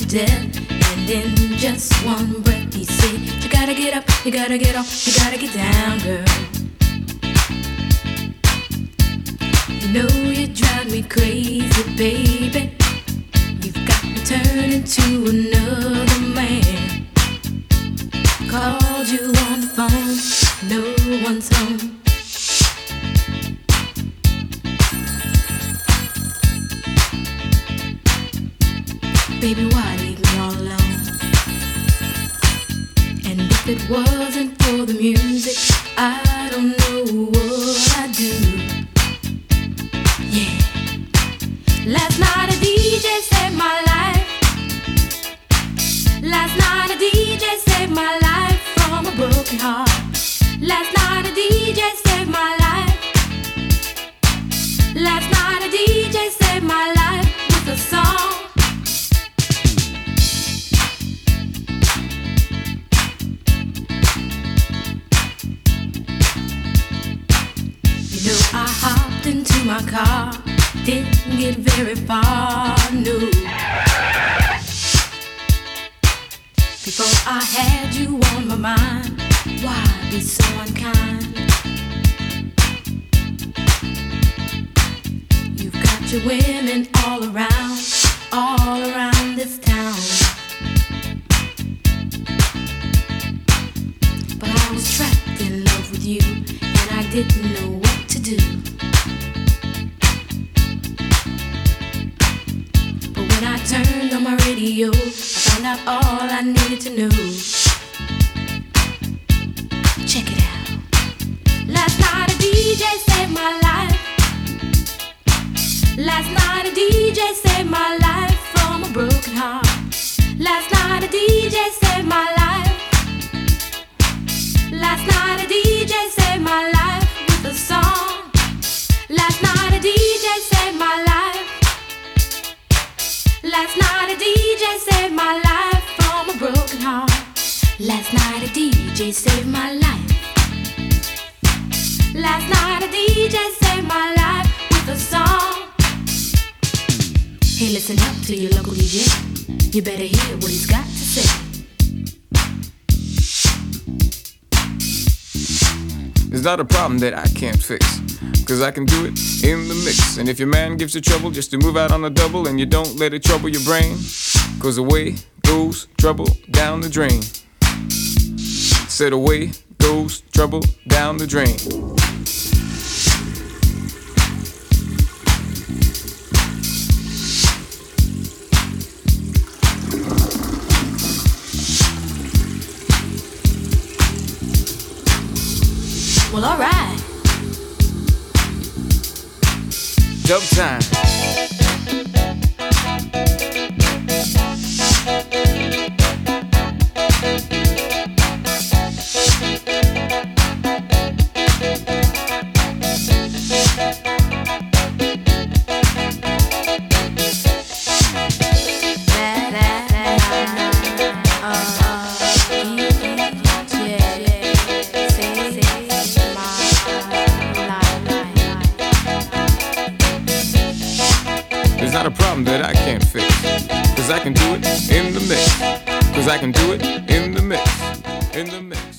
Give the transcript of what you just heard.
death. And in just one breath he said, you gotta get up, you gotta get off, you gotta get down, girl. You know you drive me crazy, baby. You've got me turning to another man. Called you on the phone, no one's home. Baby, why leave me all alone? And if it wasn't for the music, I don't know what I'd do. Yeah. Last night a DJ saved my life. Last night a DJ saved my life from a broken heart. Last night a DJ saved my life. Last night a DJ saved my life with a song. You know I hopped into my car, didn't get very far, no. Before I had you on my mind, why be so unkind? You've got your women all around this town. But I was trapped in love with you, and I didn't know what to do. But when I turned on my radio, I found out all I needed to know. Check it out. Last night a DJ saved my life. Last night a DJ saved my life from a broken heart. Last night a DJ saved my life. Last night a DJ saved my life with a song. Last night a DJ saved my life. Last night a DJ saved my life from a broken heart. Last night a DJ saved my life. Last night a DJ saved my life with a song. Hey, listen up to your local DJ. You better hear what he's got to say. It's not a problem that I can't fix, 'cause I can do it in the mix. And if your man gives you trouble just to move out on the double, and you don't let it trouble your brain, 'cause away goes trouble down the drain. Said away goes trouble down the drain. Well, alright. Dub time. It's not a problem that I can't fix, 'cause I can do it in the mix. 'Cause I can do it in the mix. In the mix.